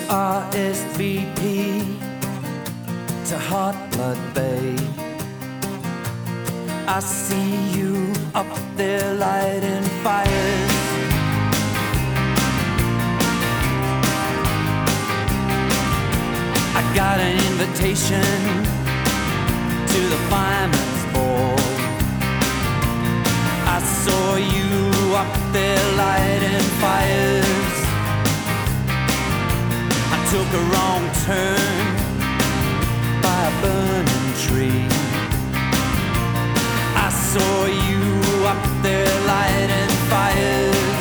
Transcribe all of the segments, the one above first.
RSVP to Hot Blood Bay. I see you up there lighting fires. I got an invitation to the fireman's ball. I saw you up there lighting fires. I took a wrong turn by a burning tree. I saw you up there lighting fires.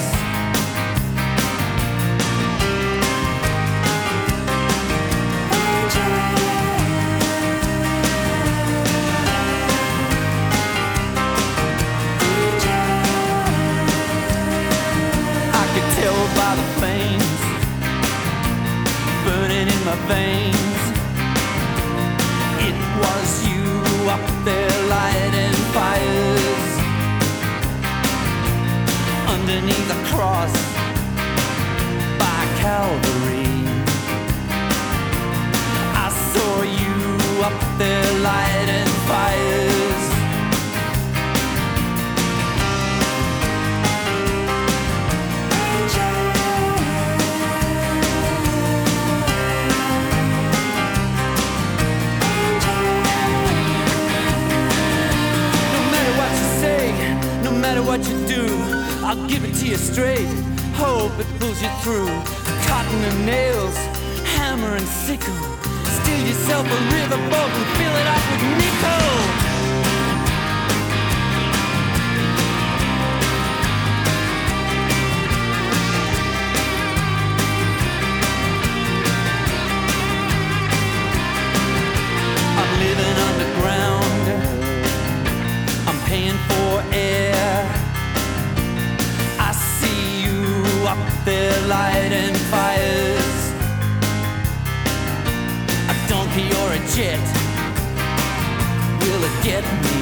I could tell by the flames burning in my veins. It was you up there lighting fires. Underneath the cross by Calvary, I saw you up there lighting fires. No matter what you do, I'll give it to you straight. Hope it pulls you through. Cotton and nails, hammer and sickle. Steal yourself a riverboat and fill it up with nickel. I'm living underground. I'm paying for air. I see you up there lighting fires. A donkey or a jet, will it get me